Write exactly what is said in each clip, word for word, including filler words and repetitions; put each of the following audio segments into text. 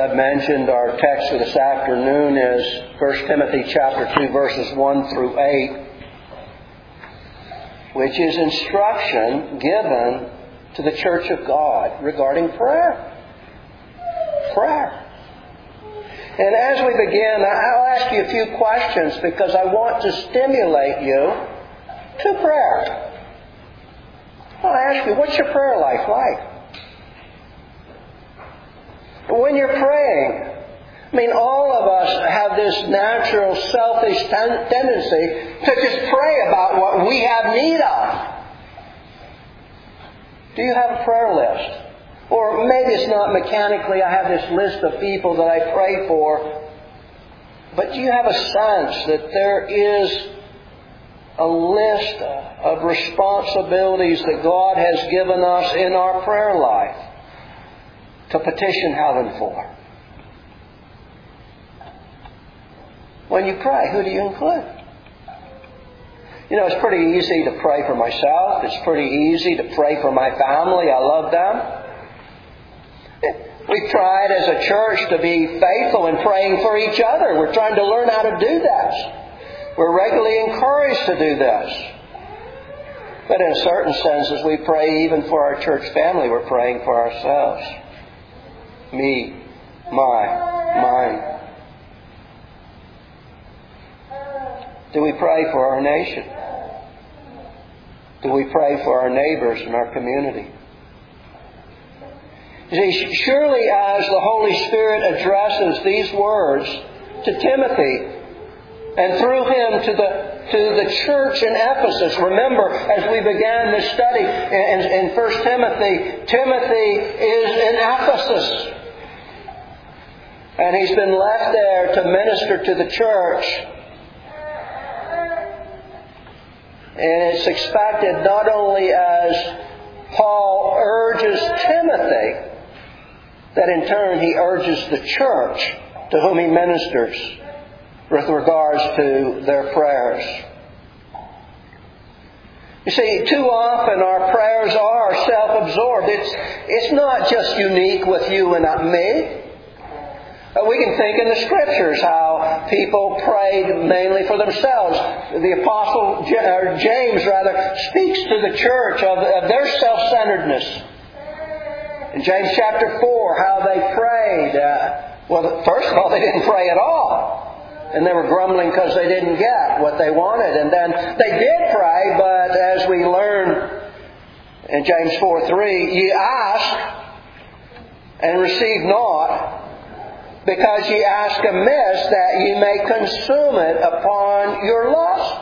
I've mentioned, our text for this afternoon is First Timothy chapter two, verses one through eight, which is instruction given to the church of God regarding prayer. Prayer. And as we begin, I'll ask you a few questions because I want to stimulate you to prayer. I'll ask you, what's your prayer life like? When you're praying, I mean, all of us have this natural selfish ten- tendency to just pray about what we have need of. Do you have a prayer list? Or maybe it's not mechanically, I have this list of people that I pray for. But do you have a sense that there is a list of responsibilities that God has given us in our prayer life to petition heaven for? When you pray, who do you include? You know, it's pretty easy to pray for myself. It's pretty easy to pray for my family. I love them. We've tried as a church to be faithful in praying for each other. We're trying to learn how to do this. We're regularly encouraged to do this. But in a certain sense, as we pray even for our church family, we're praying for ourselves. Me, my, mine. Do we pray for our nation? Do we pray for our neighbors and our community? You see, surely as the Holy Spirit addresses these words to Timothy and through him to the to the church in Ephesus. Remember, as we began this study in, in First Timothy, Timothy is in Ephesus. And he's been left there to minister to the church. And it's expected not only as Paul urges Timothy, that in turn he urges the church to whom he ministers with regards to their prayers. You see, too often our prayers are self-absorbed. It's, it's not just unique with you and not me. We can think in the Scriptures how people prayed mainly for themselves. The Apostle James, rather, speaks to the church of, of their self-centeredness. In James chapter four, how they prayed. Uh, well, first of all, they didn't pray at all. And they were grumbling because they didn't get what they wanted. And then they did pray, but as we learn in James four three, ye ask and receive not, because ye ask amiss, that ye may consume it upon your lust.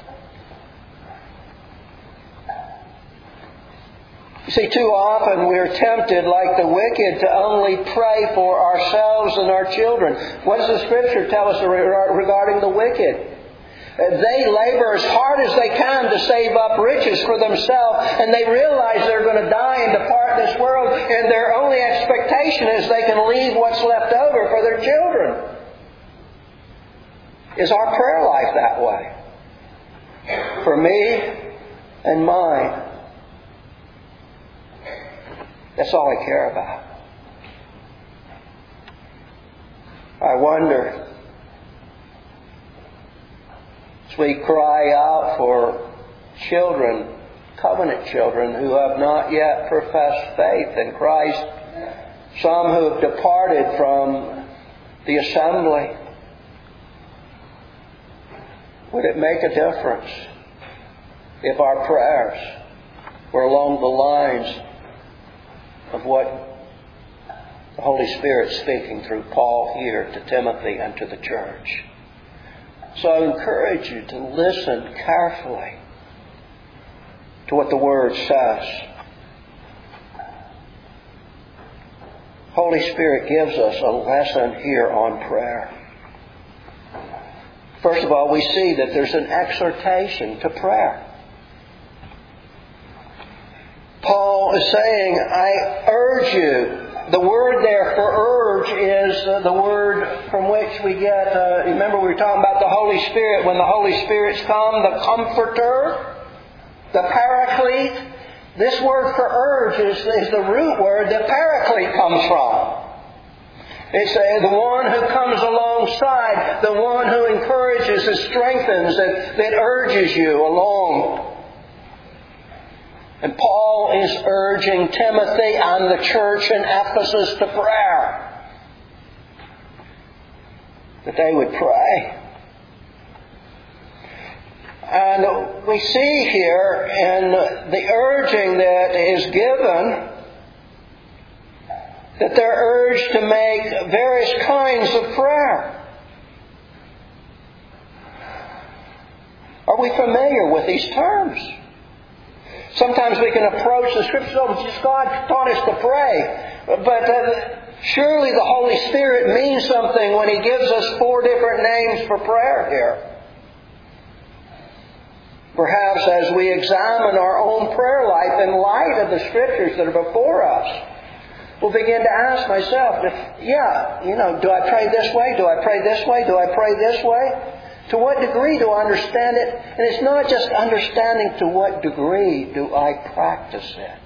You see, too often we're tempted, like the wicked, to only pray for ourselves and our children. What does the Scripture tell us regarding the wicked? They labor as hard as they can to save up riches for themselves, and they realize they're going to die and depart this world, and their only expectation is they can leave what's left over for their children. Is our prayer life that way? For me and mine. That's all I care about. I wonder, as we cry out for children, covenant children who have not yet professed faith in Christ, some who have departed from the assembly, would it make a difference if our prayers were along the lines of what the Holy Spirit's speaking through Paul here to Timothy and to the church? So I encourage you to listen carefully to what the Word says. Holy Spirit gives us a lesson here on prayer. First of all, we see that there's an exhortation to prayer. Paul is saying, I urge you. The word there for urge is uh, the word from which we get, uh, remember we were talking about the Holy Spirit. When the Holy Spirit's come, the Comforter, the Paraclete. This word for urge is, is the root word that Paraclete comes from. It's uh, the one who comes alongside, the one who encourages and strengthens, and that urges you along. And Paul is urging Timothy and the church in Ephesus to prayer. That they would pray. And we see here in the urging that is given that they're urged to make various kinds of prayer. Are we familiar with these terms? Sometimes we can approach the Scriptures, oh, just God taught us to pray. But uh, surely the Holy Spirit means something when He gives us four different names for prayer here. Perhaps as we examine our own prayer life in light of the Scriptures that are before us, we'll begin to ask myself, yeah, you know, do I pray this way? Do I pray this way? Do I pray this way? To what degree do I understand it? And it's not just understanding, to what degree do I practice it?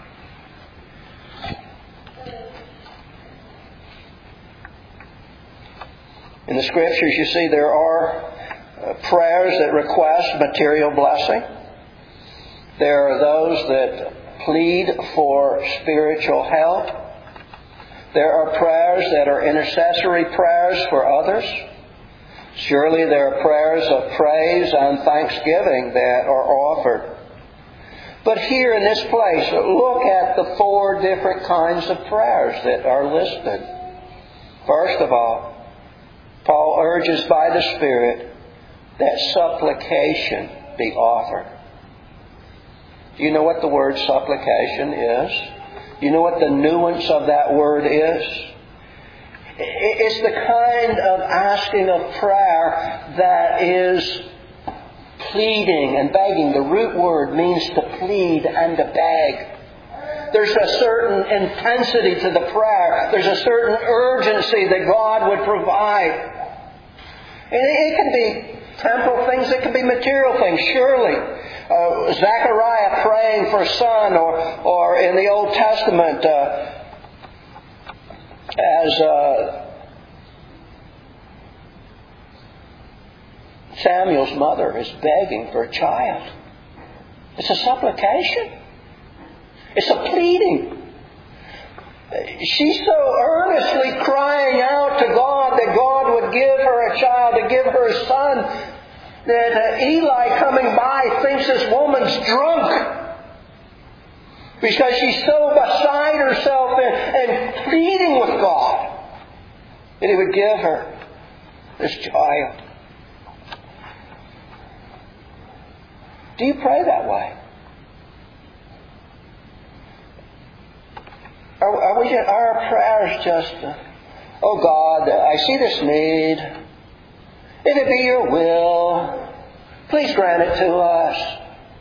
In the Scriptures, you see there are uh, prayers that request material blessing. There are those that plead for spiritual help. There are prayers that are intercessory prayers for others. Surely there are prayers of praise and thanksgiving that are offered. But here in this place, look at the four different kinds of prayers that are listed. First of all, Paul urges by the Spirit that supplication be offered. Do you know what the word supplication is? Do you know what the nuance of that word is? It's the kind of asking of prayer that is pleading and begging. The root word means to plead and to beg. There's a certain intensity to the prayer. There's a certain urgency that God would provide. And it can be temporal things. It can be material things, surely. Uh, Zechariah praying for a son, or, or in the Old Testament, uh, as uh, Samuel's mother is begging for a child. It's a supplication. It's a pleading. She's so earnestly crying out to God that God would give her a child, to give her a son, that uh, Eli coming by thinks this woman's drunk. Because she's so beside herself and, and pleading with God that He would give her this child. Do you pray that way? Are, are, we, are our prayers just, uh, oh God, I see this need. If it be Your will, please grant it to us.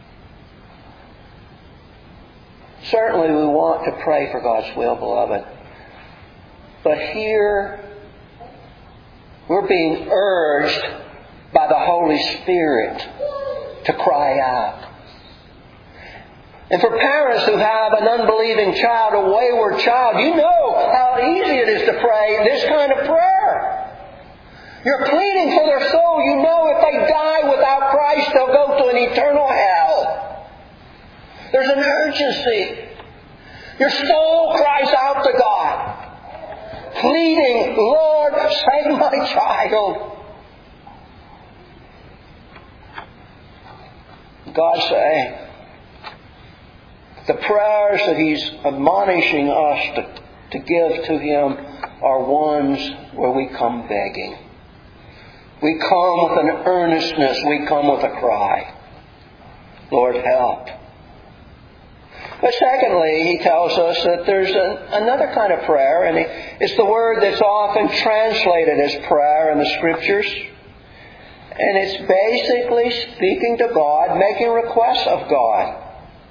Certainly we want to pray for God's will, beloved. But here we're being urged by the Holy Spirit to cry out. And for parents who have an unbelieving child, a wayward child, you know how easy it is to pray this kind of prayer. You're pleading for their soul. You know if they die without Christ, they'll go to an eternal hell. There's an urgency. Your soul cries out to God, pleading, Lord, save my child. God saying, the prayers that He's admonishing us to, to give to Him are ones where we come begging. We come with an earnestness. We come with a cry. Lord, help. But secondly, he tells us that there's a, another kind of prayer, and it's the word that's often translated as prayer in the Scriptures. And it's basically speaking to God, making requests of God.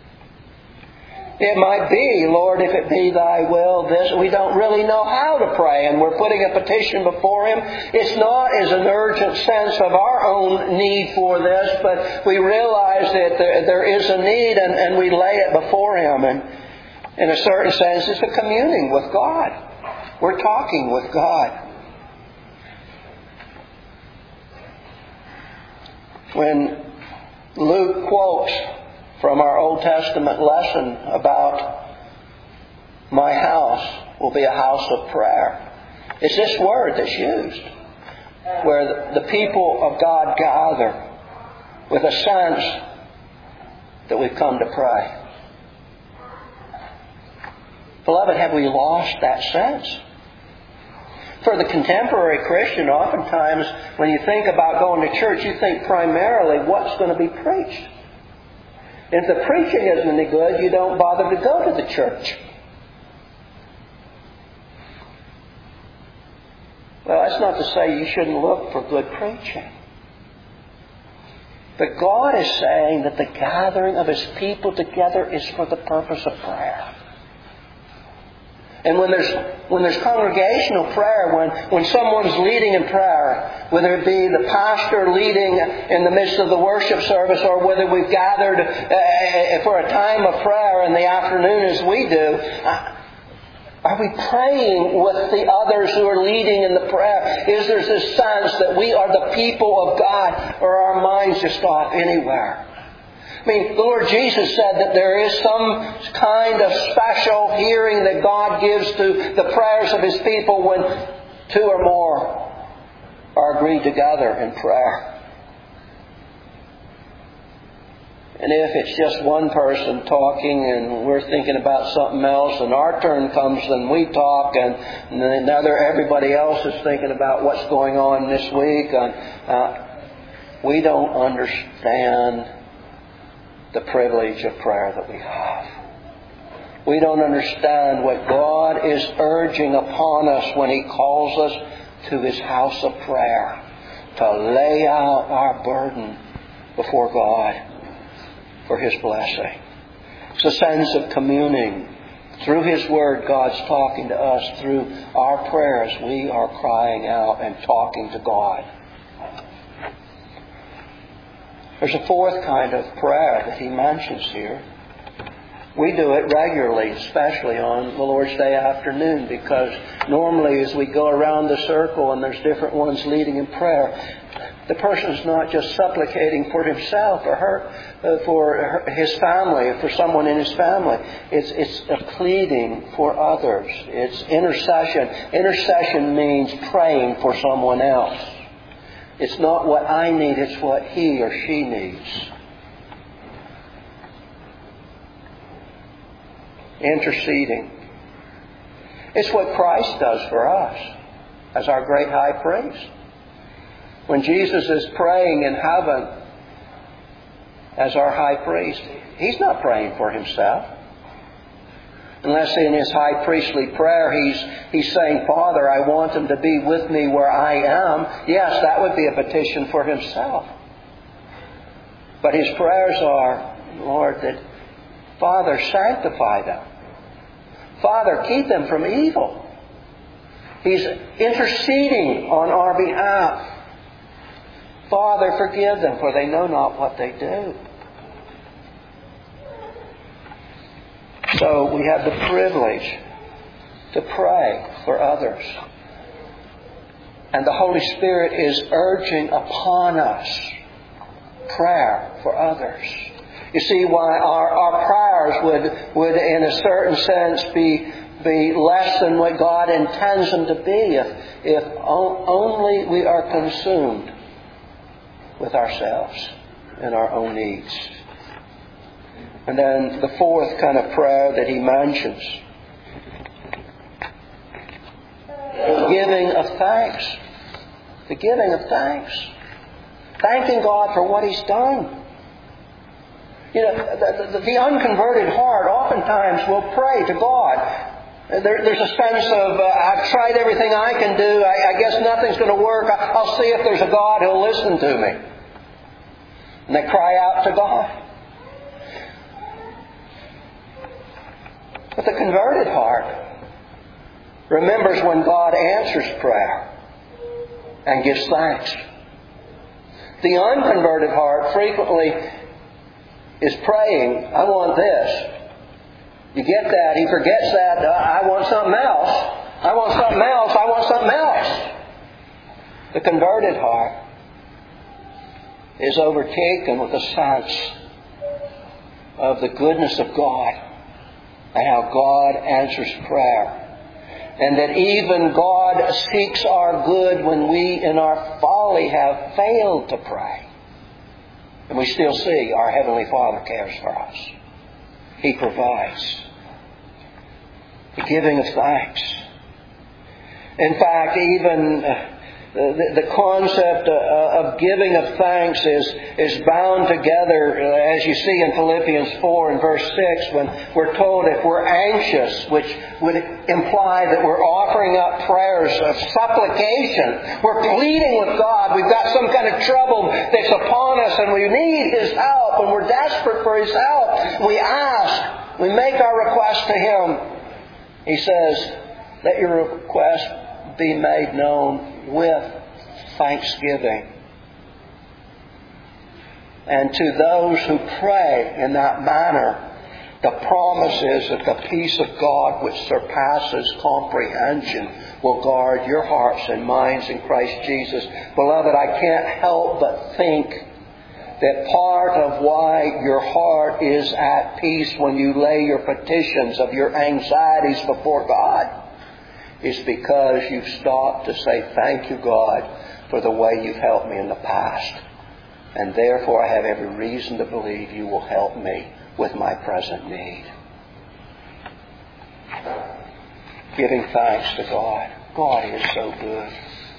It might be, Lord, if it be Thy will, this. We don't really know how to pray, and we're putting a petition before Him. It's not as an urgent sense of our own need for this, but we realize that there, there is a need, and, and we lay it before Him. And in a certain sense, it's a communing with God. We're talking with God. When Luke quotes from our Old Testament lesson about my house will be a house of prayer, it's this word that's used, where the people of God gather with a sense that we've come to pray. Beloved, have we lost that sense? For the contemporary Christian, oftentimes when you think about going to church, you think primarily what's going to be preached. And if the preaching isn't any good, you don't bother to go to the church. Well, that's not to say you shouldn't look for good preaching. But God is saying that the gathering of His people together is for the purpose of prayer. And when there's when there's congregational prayer, when, when someone's leading in prayer, whether it be the pastor leading in the midst of the worship service, or whether we've gathered uh, for a time of prayer in the afternoon as we do, uh, are we praying with the others who are leading in the prayer? Is there this sense that we are the people of God, or are our minds just off anywhere? I mean, the Lord Jesus said that there is some kind of special hearing that God gives to the prayers of His people when two or more are agreed together in prayer. And if it's just one person talking and we're thinking about something else, and our turn comes and we talk, and, and then another, everybody else is thinking about what's going on this week, and, uh, we don't understand the privilege of prayer that we have. We don't understand what God is urging upon us when He calls us to His house of prayer, to lay out our burden before God for His blessing. It's a sense of communing. Through His Word, God's talking to us. Through our prayers, we are crying out and talking to God. There's a fourth kind of prayer that He mentions here. We do it regularly, especially on the Lord's Day afternoon, because normally as we go around the circle and there's different ones leading in prayer, the person's not just supplicating for himself or her, uh, for her, his family, or for someone in his family. It's, it's a pleading for others. It's intercession. Intercession means praying for someone else. It's not what I need, it's what he or she needs. Interceding. It's what Christ does for us as our great high priest. When Jesus is praying in heaven as our high priest, He's not praying for Himself. Unless in His high priestly prayer He's, he's saying, Father, I want them to be with me where I am. Yes, that would be a petition for Himself. But His prayers are, Lord, that Father, sanctify them. Father, keep them from evil. He's interceding on our behalf. Father, forgive them, for they know not what they do. So we have the privilege to pray for others. And the Holy Spirit is urging upon us prayer for others. You see why our, our prayers would, would in a certain sense be, be less than what God intends them to be if, if o- only we are consumed with ourselves and our own needs. And then the fourth kind of prayer that He mentions, the giving of thanks. The giving of thanks. Thanking God for what He's done. You know, the, the, the unconverted heart oftentimes will pray to God. There, there's a sense of, uh, I've tried everything I can do. I, I guess nothing's going to work. I, I'll see if there's a God who'll listen to me. And they cry out to God. But the converted heart remembers when God answers prayer and gives thanks. The unconverted heart frequently is praying, I want this. You get that, he forgets that, uh, I want something else. I want something else. I want something else. The converted heart is overtaken with a sense of the goodness of God and how God answers prayer. And that even God seeks our good when we in our folly have failed to pray. And we still see our Heavenly Father cares for us. He provides. The giving of thanks. In fact, even the, the concept of giving of thanks is, is bound together, as you see in Philippians four and verse six, when we're told if we're anxious, which would imply that we're offering up prayers of supplication. We're pleading with God. We've got some kind of trouble that's upon us and we need His help and we're desperate for His help. We ask. We make our request to Him. He says, let your request be made known with thanksgiving. And to those who pray in that manner, the promise is that the peace of God which surpasses comprehension will guard your hearts and minds in Christ Jesus. Beloved, I can't help but think that part of why your heart is at peace when you lay your petitions of your anxieties before God is because you've stopped to say, thank you, God, for the way you've helped me in the past. And therefore I have every reason to believe you will help me with my present need. Giving thanks to God. God is so good.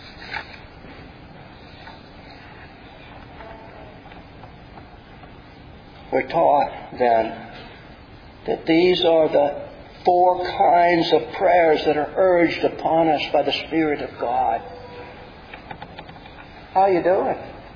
We're taught then that these are the four kinds of prayers that are urged upon us by the Spirit of God. How are you doing?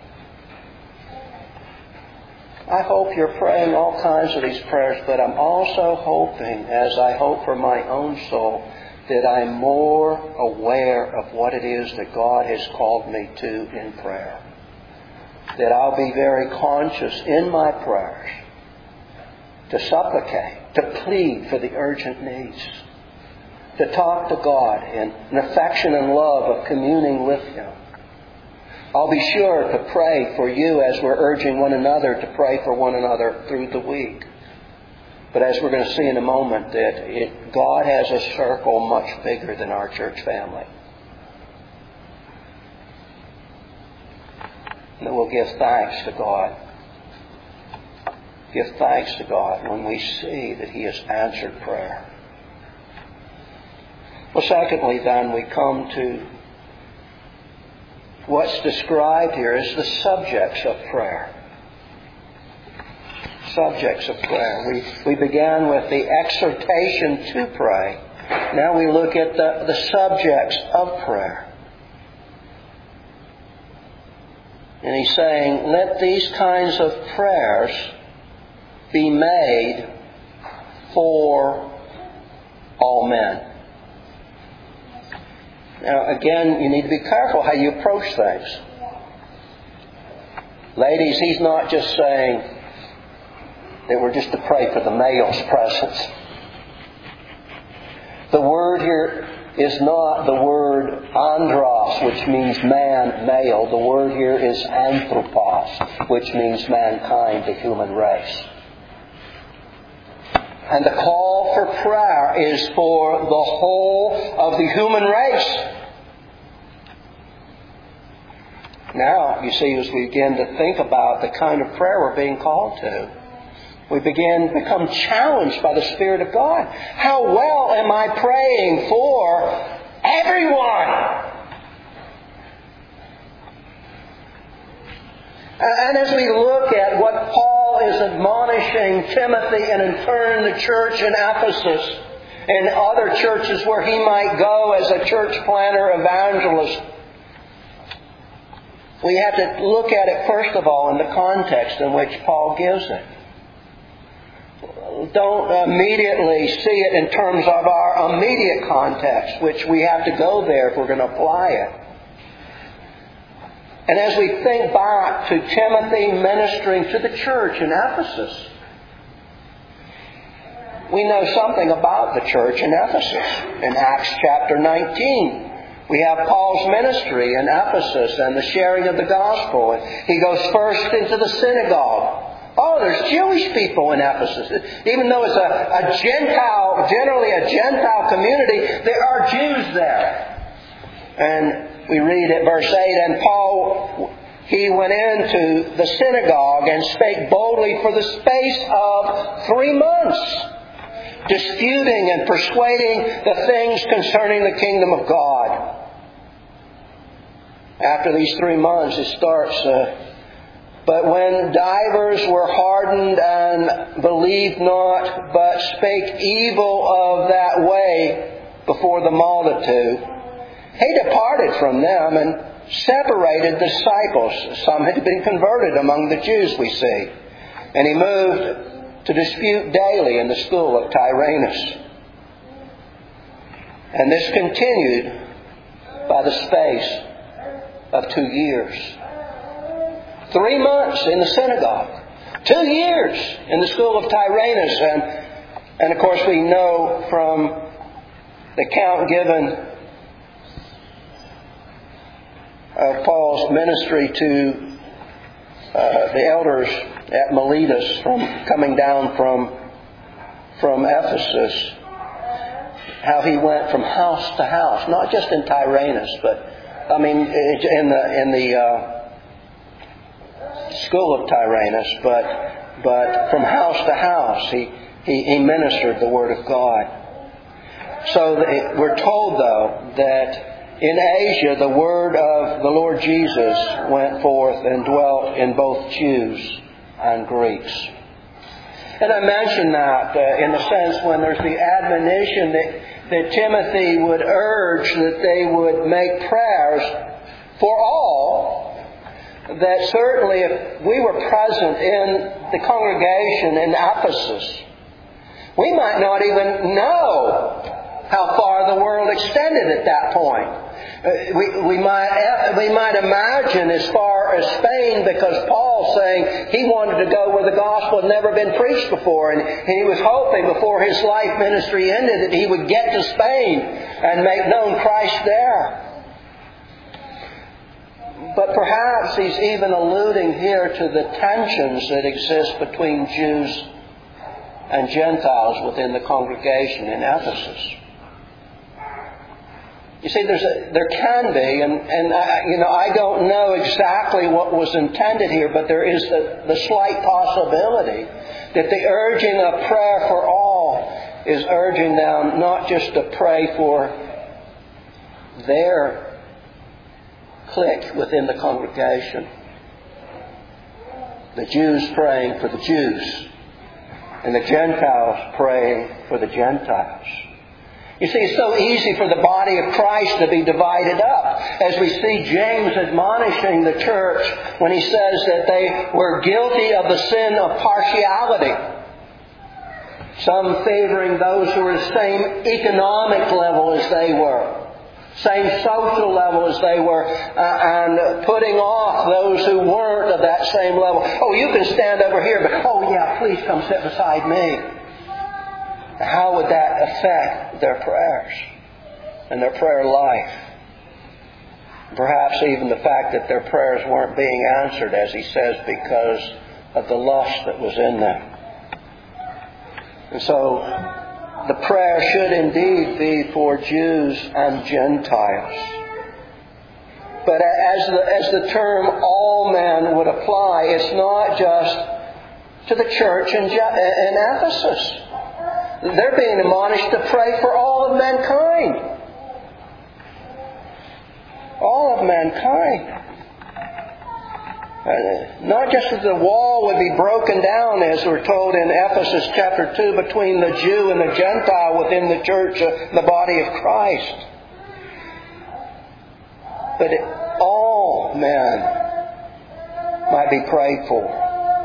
I hope you're praying all kinds of these prayers, but I'm also hoping, as I hope for my own soul, that I'm more aware of what it is that God has called me to in prayer. That I'll be very conscious in my prayers to supplicate, to plead for the urgent needs, to talk to God in an affection and love of communing with Him. I'll be sure to pray for you as we're urging one another to pray for one another through the week. But as we're going to see in a moment, that it, God has a circle much bigger than our church family. And that we'll give thanks to God. Give thanks to God when we see that He has answered prayer. Well, secondly, then, we come to what's described here as the subjects of prayer. Subjects of prayer. We, we began with the exhortation to pray. Now we look at the, the subjects of prayer. And he's saying, let these kinds of prayers be made for all men. Now, again, you need to be careful how you approach things. Ladies, he's not just saying that we're just to pray for the male's presence. The word here is not the word andros, which means man, male. The word here is anthropos, which means mankind, the human race. And the call for prayer is for the whole of the human race. Now, you see, as we begin to think about the kind of prayer we're being called to, we begin to become challenged by the Spirit of God. How well am I praying for everyone? And as we look at what Paul is admonishing Timothy and in turn the church in Ephesus and other churches where he might go as a church planter evangelist, we have to look at it first of all in the context in which Paul gives it. Don't immediately see it in terms of our immediate context, which we have to go there if we're going to apply it. And as we think back to Timothy ministering to the church in Ephesus, we know something about the church in Ephesus. In Acts chapter nineteen, we have Paul's ministry in Ephesus and the sharing of the gospel. He goes first into the synagogue. Oh, there's Jewish people in Ephesus. Even though it's a, a Gentile, generally a Gentile community, there are Jews there. And we read at verse eight, and Paul, he went into the synagogue and spake boldly for the space of three months, disputing and persuading the things concerning the kingdom of God. After these three months, it starts... Uh, But when divers were hardened and believed not, but spake evil of that way before the multitude, he departed from them and separated the disciples. Some had been converted among the Jews, we see. And he moved to dispute daily in the school of Tyrannus. And this continued by the space of two years. Three months in the synagogue. Two years in the school of Tyrannus. And, and of course we know from the account given of Paul's ministry to uh, the elders at Miletus from coming down from, from Ephesus, how he went from house to house, not just in Tyrannus, but I mean in the in the uh, school of Tyrannus, but but from house to house he, he, he ministered the Word of God. So the, we're told, though, that in Asia the Word of the Lord Jesus went forth and dwelt in both Jews and Greeks. And I mention that uh, in the sense when there's the admonition that, that Timothy would urge that they would make prayers for all, that certainly if we were present in the congregation in Ephesus, we might not even know how far the world extended at that point. Uh, we, we, might, we might imagine as far as Spain, because Paul's saying he wanted to go where the gospel had never been preached before, and he was hoping before his life ministry ended that he would get to Spain and make known Christ there. But perhaps he's even alluding here to the tensions that exist between Jews and Gentiles within the congregation in Ephesus. You see, there's a, there can be, and, and I, you know, I don't know exactly what was intended here, but there is the, the slight possibility that the urging of prayer for all is urging them not just to pray for their clique within the congregation. The Jews praying for the Jews, and the Gentiles praying for the Gentiles. You see, it's so easy for the body of Christ to be divided up. As we see James admonishing the church when he says that they were guilty of the sin of partiality. Some favoring those who were the same economic level as they were, same social level as they were, uh, and putting off those who weren't of that same level. Oh, you can stand over here, but oh yeah, please come sit beside me. How would that affect their prayers and their prayer life? Perhaps even the fact that their prayers weren't being answered, as he says, because of the lust that was in them. And so the prayer should indeed be for Jews and Gentiles. But as the, as the term all men would apply, it's not just to the church in, in Ephesus. They're being admonished to pray for all of mankind. All of mankind. Uh, not just that the wall would be broken down, as we're told in Ephesus chapter two, between the Jew and the Gentile within the church, uh, the body of Christ. But it, all men might be prayed for.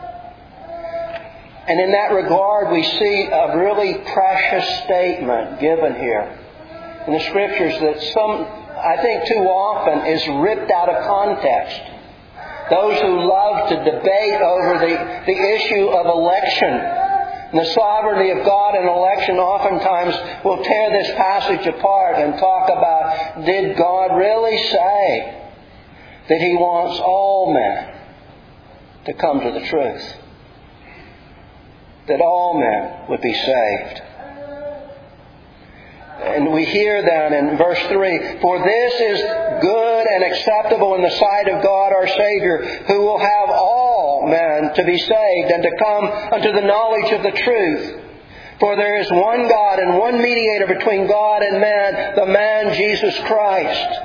And in that regard, we see a really precious statement given here in the Scriptures that some, I think too often, is ripped out of context. Those who love to debate over the, the issue of election And the sovereignty of God and election oftentimes will tear this passage apart and talk about, did God really say that He wants all men to come to the truth? That all men would be saved. And we hear then in verse three, for this is good and acceptable in the sight of God our Savior, who will have all men to be saved and to come unto the knowledge of the truth. For there is one God and one mediator between God and man, the man Jesus Christ,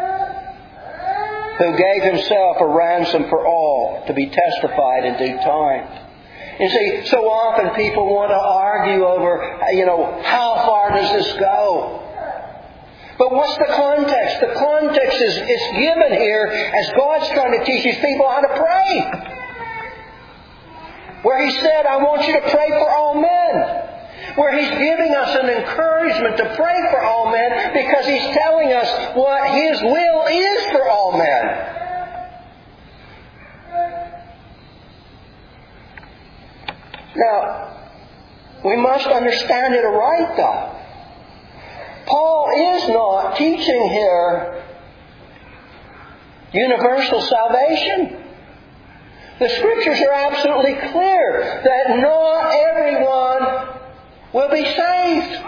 who gave Himself a ransom for all, to be testified in due time. You see, so often people want to argue over, you know, how far does this go? But what's the context? The context is, is given here as God's trying to teach His people how to pray. Where He said, I want you to pray for all men. Where He's giving us an encouragement to pray for all men because He's telling us what His will is for all men. Now, we must understand it aright, though. Paul is not teaching here universal salvation. The Scriptures are absolutely clear that not everyone will be saved.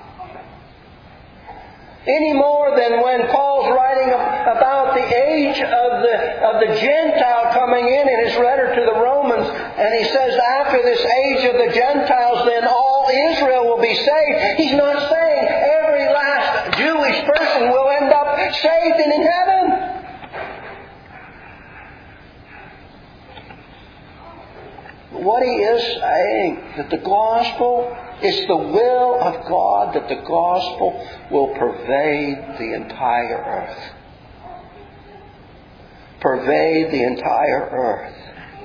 Any more than when Paul's writing about the age of the of the Gentile coming in in his letter to the Romans, and he says, after this age of the Gentiles, then all Israel will be saved. He's not saying every last Jewish person will end up saved and in heaven. What he is saying, that the gospel, it's the will of God that the gospel will pervade the entire earth. Pervade the entire earth.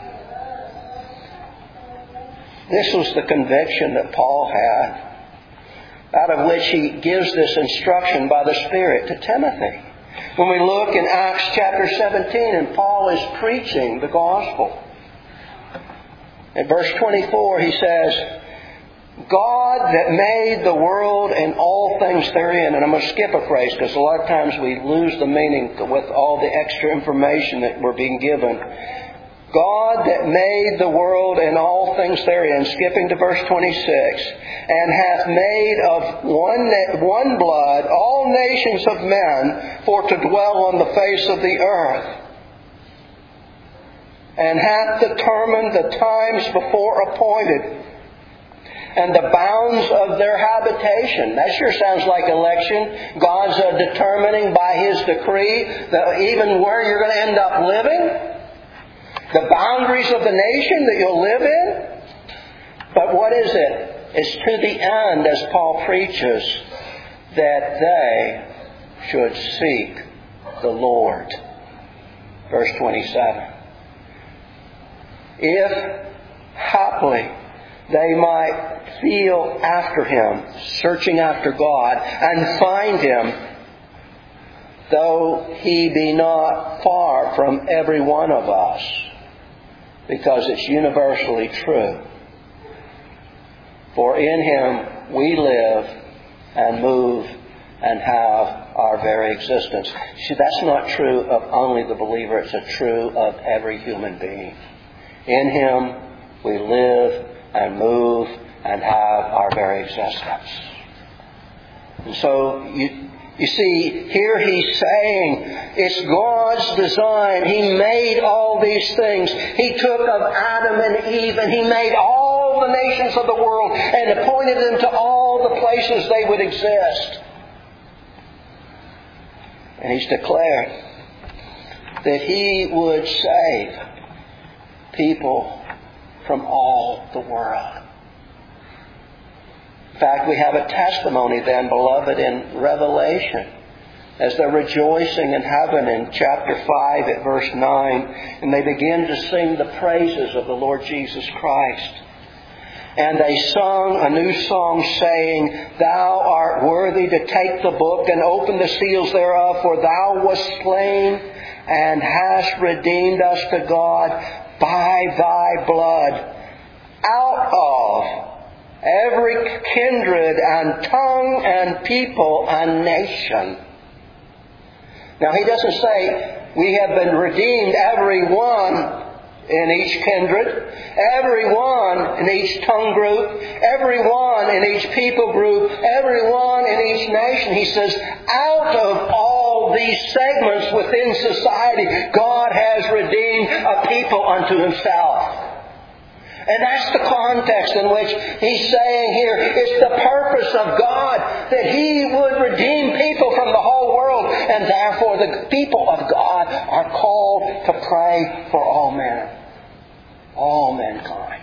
This was the conviction that Paul had, out of which he gives this instruction by the Spirit to Timothy. When we look in Acts chapter seventeen, and Paul is preaching the gospel. In verse twenty-four, he says, God that made the world and all things therein. And I'm going to skip a phrase because a lot of times we lose the meaning with all the extra information that we're being given. God that made the world and all things therein, skipping to verse twenty-six, and hath made of one, one blood all nations of men for to dwell on the face of the earth, and hath determined the times before appointed, and the bounds of their habitation. That sure sounds like election. God's uh, determining by His decree that even where you're going to end up living, the boundaries of the nation that you'll live in. But what is it? It's to the end, as Paul preaches, that they should seek the Lord. Verse twenty-seven. If haply they might feel after Him, searching after God, and find Him, though He be not far from every one of us, because it's universally true. For in Him we live and move and have our very existence. See, that's not true of only the believer, it's true of every human being. In Him we live and move and have our very existence. And so you, you see, here he's saying it's God's design. He made all these things. He took of Adam and Eve and He made all the nations of the world and appointed them to all the places they would exist. And He's declared that He would save people from all the world. In fact, we have a testimony then, beloved, in Revelation, as they're rejoicing in heaven in chapter five at verse nine, and they begin to sing the praises of the Lord Jesus Christ. And they sung a new song saying, Thou art worthy to take the book and open the seals thereof, for Thou wast slain and hast redeemed us to God by Thy blood out of every kindred and tongue and people and nation. Now he doesn't say we have been redeemed, every one in each kindred, everyone in each tongue group, everyone in each people group, everyone in each nation. He says, out of all these segments within society, God has redeemed a people unto Himself. And that's the context in which he's saying here, it's the purpose of God that He would redeem people from the whole world. And therefore the people of God are called to pray for all men. All mankind.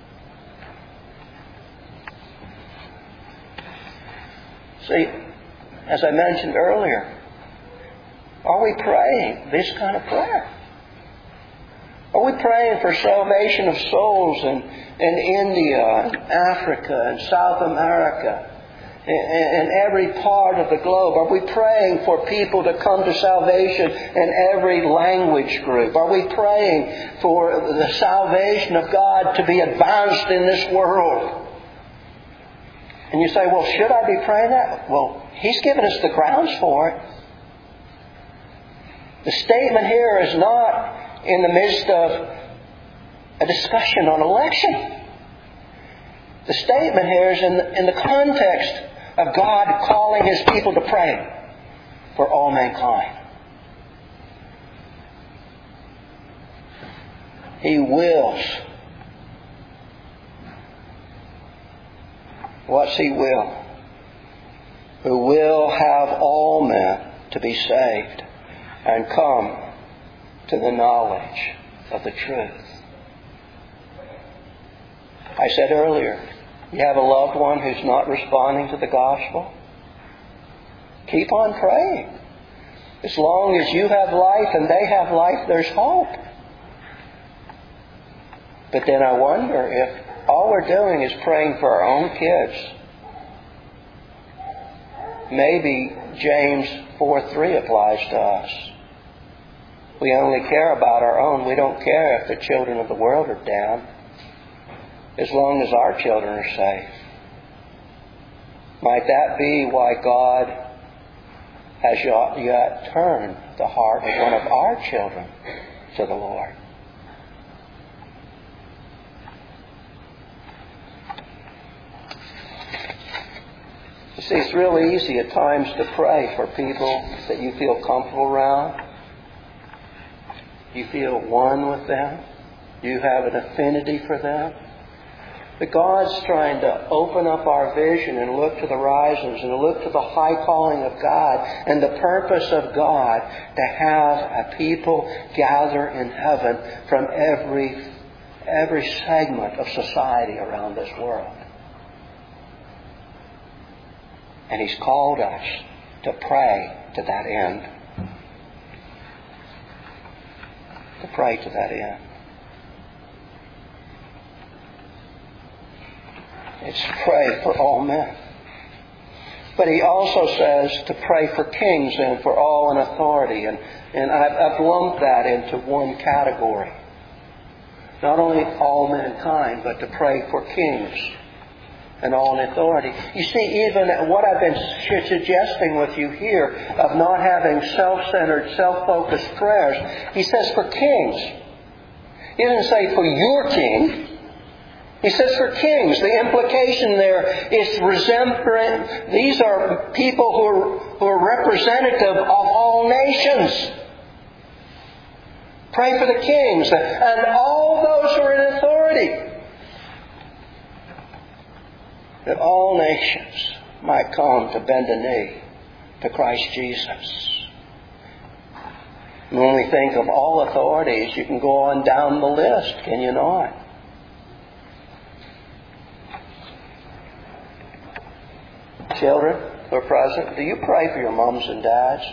See, as I mentioned earlier, are we praying this kind of prayer? Are we praying for salvation of souls in, in India, and Africa, and South America, in every part of the globe? Are we praying for people to come to salvation in every language group? Are we praying for the salvation of God to be advanced in this world? And you say, well, should I be praying that? Well, He's given us the grounds for it. The statement here is not in the midst of a discussion on election. The statement here is in the, in the context of God calling His people to pray for all mankind. He wills. What's He will? Who will have all men to be saved and come to the knowledge of the truth. I said earlier, you have a loved one who's not responding to the gospel? Keep on praying. As long as you have life and they have life, there's hope. But then I wonder if all we're doing is praying for our own kids. Maybe James four three applies to us. We only care about our own. We don't care if the children of the world are damned, as long as our children are safe. Might that be why God has yet turned the heart of one of our children to the Lord? You see, it's really easy at times to pray for people that you feel comfortable around. You feel one with them. You have an affinity for them. But God's trying to open up our vision and look to the horizons and look to the high calling of God and the purpose of God to have a people gather in heaven from every, every segment of society around this world. And He's called us to pray to that end. To pray to that end. It's to pray for all men. But He also says to pray for kings and for all in authority. And, and I've, I've lumped that into one category. Not only all mankind, but to pray for kings and all in authority. You see, even what I've been suggesting with you here of not having self-centered, self-focused prayers, He says for kings. He doesn't say for your king. He says for kings. The implication there is resemblance. These are people who are, who are representative of all nations. Pray for the kings and all those who are in authority. That all nations might come to bend a knee to Christ Jesus. And when we think of all authorities, you can go on down the list, can you not? Children who are present, do you pray for your moms and dads?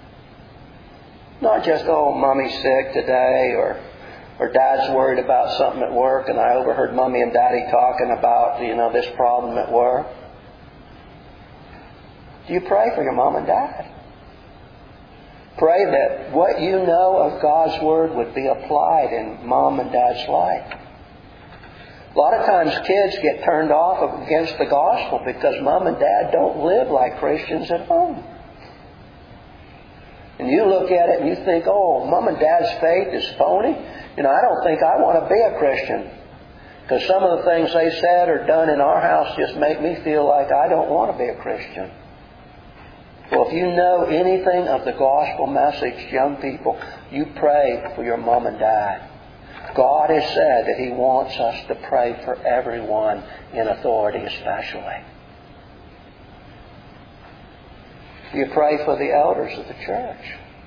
Not just, oh, mommy's sick today, or or dad's worried about something at work, and I overheard mommy and daddy talking about, you know, this problem at work. Do you pray for your mom and dad? Pray that what you know of God's Word would be applied in mom and dad's life. A lot of times kids get turned off against the gospel because mom and dad don't live like Christians at home. And you look at it and you think, oh, mom and dad's faith is phony. You know, I don't think I want to be a Christian. Because some of the things they said or done in our house just make me feel like I don't want to be a Christian. Well, if you know anything of the gospel message, young people, you pray for your mom and dad. God has said that He wants us to pray for everyone in authority especially. You pray for the elders of the church.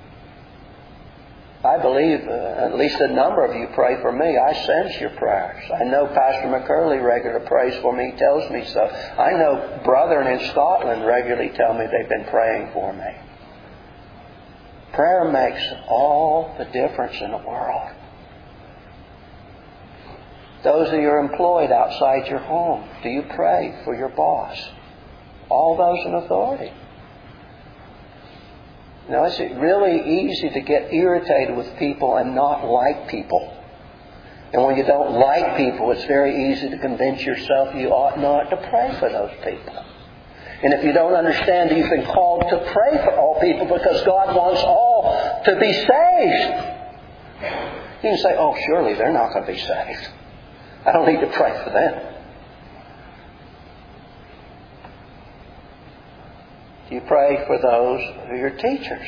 I believe uh, at least a number of you pray for me. I sense your prayers. I know Pastor McCurley regularly prays for me. He tells me so. I know brethren in Scotland regularly tell me they've been praying for me. Prayer makes all the difference in the world. Those of you who are employed outside your home, do you pray for your boss? All those in authority. Now, it's really easy to get irritated with people and not like people. And when you don't like people, it's very easy to convince yourself you ought not to pray for those people. And if you don't understand that you've been called to pray for all people because God wants all to be saved, you can say, oh, surely they're not going to be saved. I don't need to pray for them. You pray for those who are your teachers.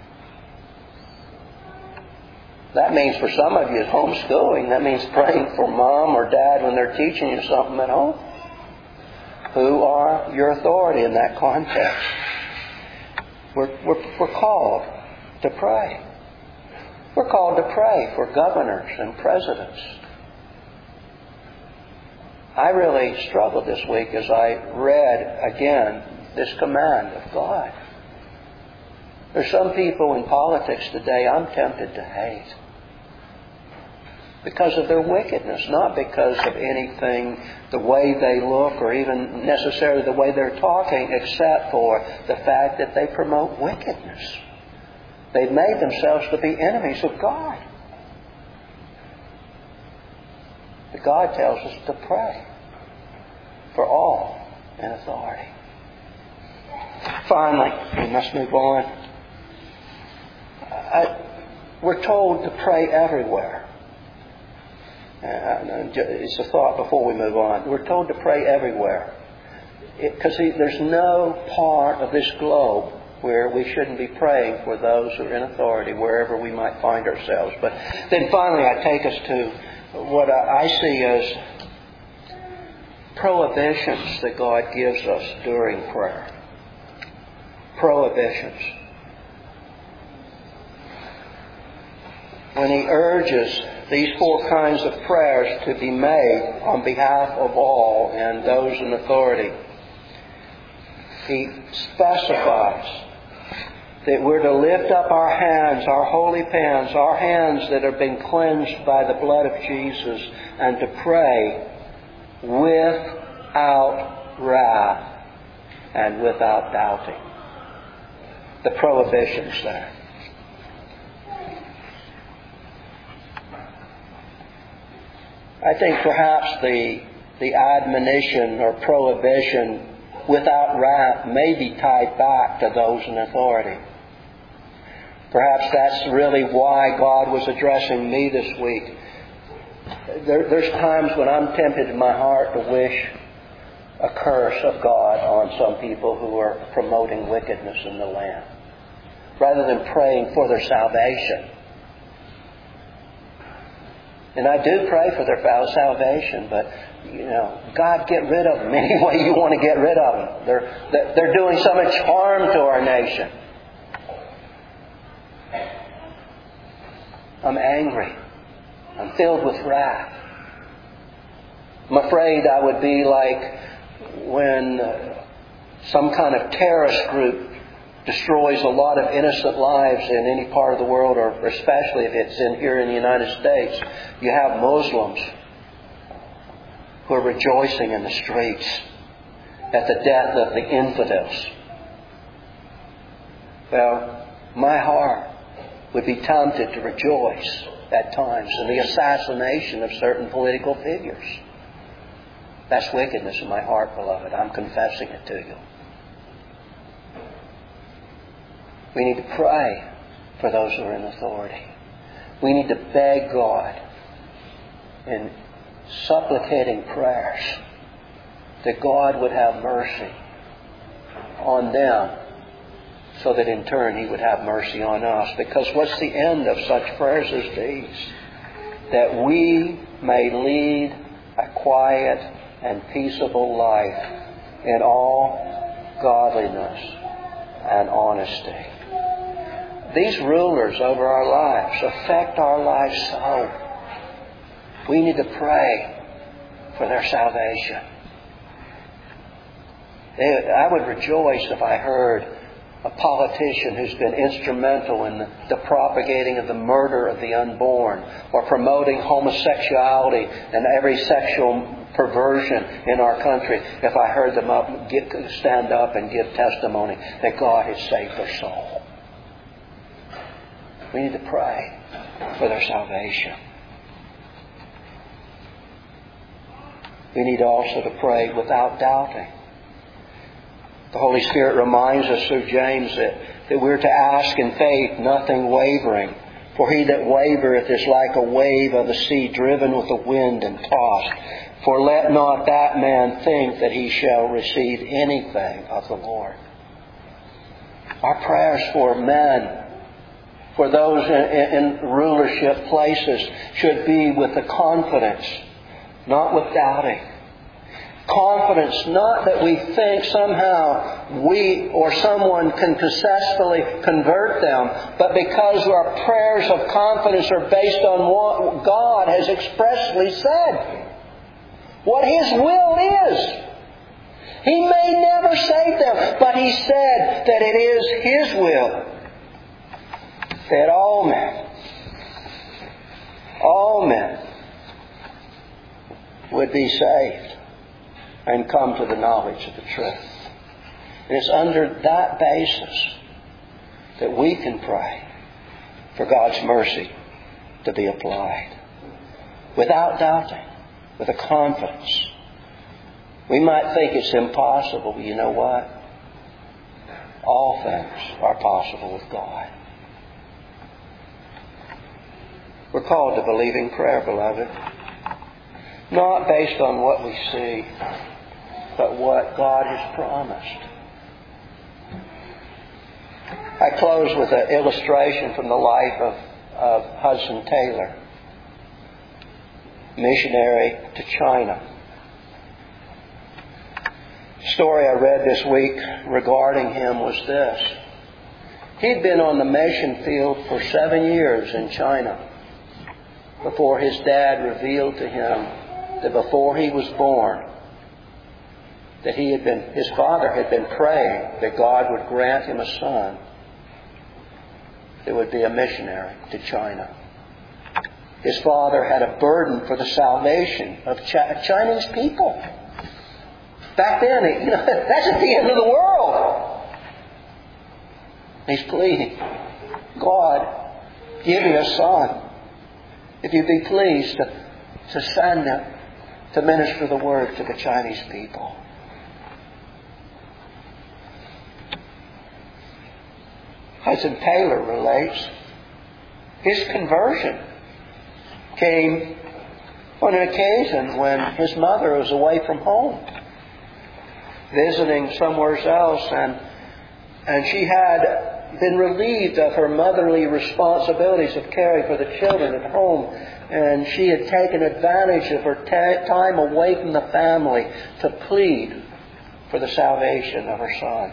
That means for some of you it's homeschooling. That means praying for mom or dad when they're teaching you something at home. Who are your authority in that context? We're, we're, we're called to pray. We're called to pray for governors and presidents. I really struggled this week as I read again this command of God. There's some people in politics today I'm tempted to hate because of their wickedness, not because of anything, the way they look or even necessarily the way they're talking, except for the fact that they promote wickedness. They've made themselves to be enemies of God. But God tells us to pray for all in authority. Finally, we must move on. I, we're told to pray everywhere. Uh, it's a thought before we move on. We're told to pray everywhere. Because there's no part of this globe where we shouldn't be praying for those who are in authority, wherever we might find ourselves. But then finally I take us to what I see as prohibitions that God gives us during prayer. Prohibitions. When He urges these four kinds of prayers to be made on behalf of all and those in authority, He specifies that we're to lift up our hands, our holy hands, our hands that have been cleansed by the blood of Jesus, and to pray without wrath and without doubting. The prohibitions there. I think perhaps the, the admonition or prohibition without wrath may be tied back to those in authority. Perhaps that's really why God was addressing me this week. There, there's times when I'm tempted in my heart to wish a curse of God on some people who are promoting wickedness in the land, rather than praying for their salvation. And I do pray for their salvation, but, you know, God, get rid of them any way you want to get rid of them. They're, they're doing so much harm to our nation. I'm angry. I'm filled with wrath. I'm afraid I would be like when uh, some kind of terrorist group destroys a lot of innocent lives in any part of the world, or especially if it's in here in the United States. You have Muslims who are rejoicing in the streets at the death of the infidels. Well, my heart would be tempted to rejoice at times in the assassination of certain political figures. That's wickedness in my heart, beloved. I'm confessing it to you. We need to pray for those who are in authority. We need to beg God in supplicating prayers that God would have mercy on them, so that in turn He would have mercy on us. Because what's the end of such prayers as these? That we may lead a quiet and peaceable life in all godliness and honesty. These rulers over our lives affect our lives so. We need to pray for their salvation. I would rejoice if I heard a politician who's been instrumental in the, the propagating of the murder of the unborn, or promoting homosexuality and every sexual perversion in our country, if I heard them up, get, stand up and give testimony that God has saved their soul. We need to pray for their salvation. We need also to pray without doubting. The Holy Spirit reminds us through James that, that we're to ask in faith, nothing wavering. For he that wavereth is like a wave of the sea, driven with the wind and tossed. For let not that man think that he shall receive anything of the Lord. Our prayers for men, for those in, in rulership places, should be with the confidence, not with doubting. Confidence, not that we think somehow we or someone can successfully convert them, but because our prayers of confidence are based on what God has expressly said. What His will is. He may never save them, but He said that it is His will that all men, all men would be saved and come to the knowledge of the truth. And it's under that basis that we can pray for God's mercy to be applied. Without doubting, with a confidence. We might think it's impossible, but you know what? All things are possible with God. We're called to believing prayer, beloved. Not based on what we see, but what God has promised. I close with an illustration from the life of, of Hudson Taylor, missionary to China. The story I read this week regarding him was this. He'd been on the mission field for seven years in China before his dad revealed to him that before he was born, that he had been, his father had been praying that God would grant him a son that would be a missionary to China. His father had a burden for the salvation of Chinese people. Back then, you know, that's at the end of the world. He's pleading, God, give me a son. If you'd be pleased to, to send him to minister the word to the Chinese people. Hudson Taylor relates his conversion came on an occasion when his mother was away from home, visiting somewhere else, and and she had been relieved of her motherly responsibilities of caring for the children at home, and she had taken advantage of her ta- time away from the family to plead for the salvation of her son.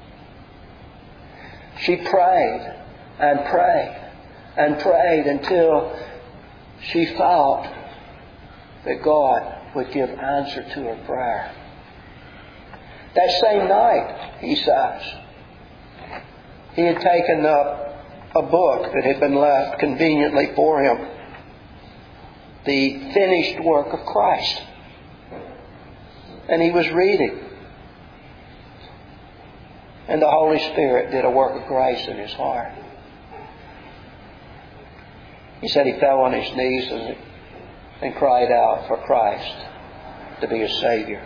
She prayed and prayed and prayed until she felt that God would give answer to her prayer. That same night, he says, he had taken up a book that had been left conveniently for him, the finished work of Christ. And he was reading. And the Holy Spirit did a work of grace in his heart. He said he fell on his knees and, and cried out for Christ to be a Savior.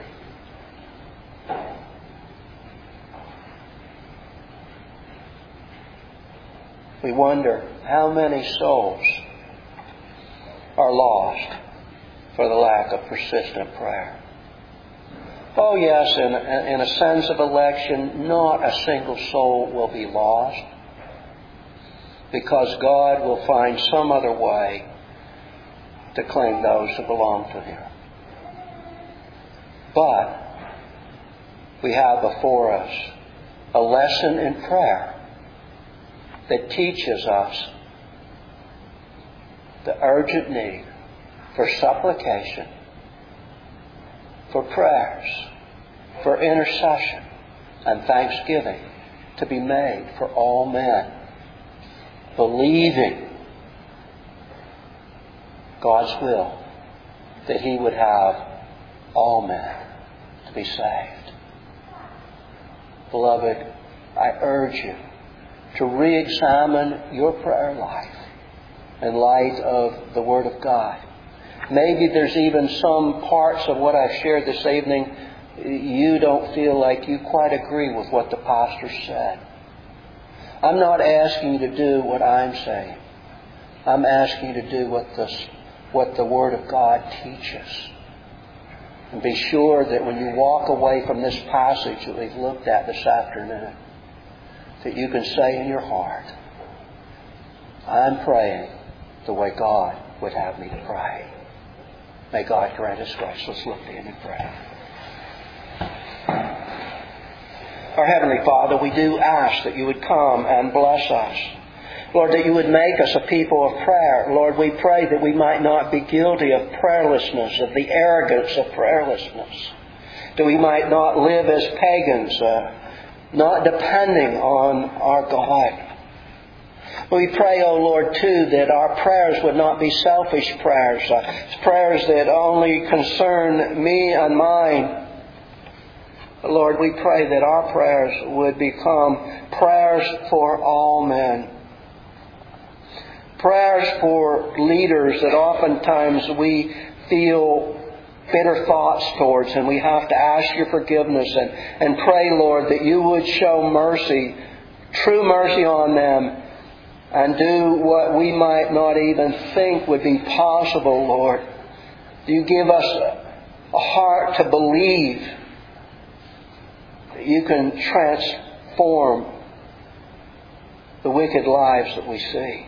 We wonder how many souls are lost for the lack of persistent prayer. Oh yes, in, in a sense of election, not a single soul will be lost, because God will find some other way to claim those who belong to Him. But we have before us a lesson in prayer that teaches us the urgent need for supplication, for prayers, for intercession and thanksgiving to be made for all men, believing God's will that He would have all men to be saved. Beloved, I urge you to re-examine your prayer life in light of the Word of God. Maybe there's even some parts of what I've shared this evening you don't feel like you quite agree with what the pastor said. I'm not asking you to do what I'm saying. I'm asking you to do what the, what the Word of God teaches. And be sure that when you walk away from this passage that we've looked at this afternoon, that you can say in your heart, I'm praying the way God would have me to pray. May God grant us grace. Let's look to Him and pray. Our Heavenly Father, we do ask that you would come and bless us. Lord, that you would make us a people of prayer. Lord, we pray that we might not be guilty of prayerlessness, of the arrogance of prayerlessness. That we might not live as pagans, uh, not depending on our God. We pray, O Lord, too, that our prayers would not be selfish prayers, uh, prayers that only concern me and mine. Lord, we pray that our prayers would become prayers for all men. Prayers for leaders that oftentimes we feel bitter thoughts towards, and we have to ask your forgiveness and, and pray, Lord, that you would show mercy, true mercy on them, and do what we might not even think would be possible, Lord. You give us a heart to believe that you can transform the wicked lives that we see.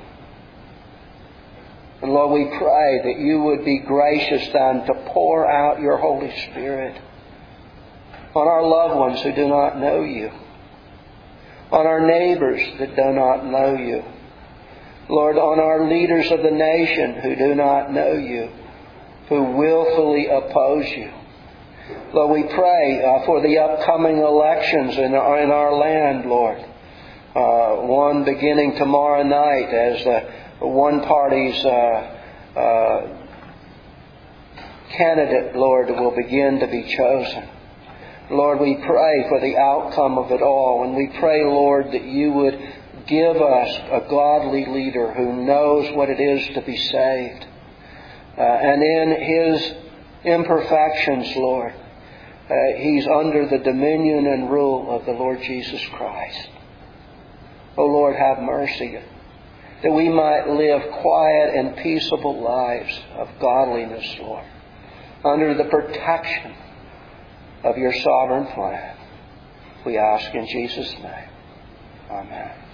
And Lord, we pray that you would be gracious then to pour out your Holy Spirit on our loved ones who do not know you, on our neighbors that do not know you, Lord, on our leaders of the nation who do not know you, who willfully oppose you. Lord, we pray uh, for the upcoming elections in our, in our land, Lord. Uh, one beginning tomorrow night as the one party's uh, uh, candidate, Lord, will begin to be chosen. Lord, we pray for the outcome of it all. And we pray, Lord, that you would give us a godly leader who knows what it is to be saved. Uh, and in his imperfections, Lord, uh, he's under the dominion and rule of the Lord Jesus Christ. Oh, Lord, have mercy, that we might live quiet and peaceable lives of godliness, Lord, under the protection of your sovereign plan. We ask in Jesus' name. Amen.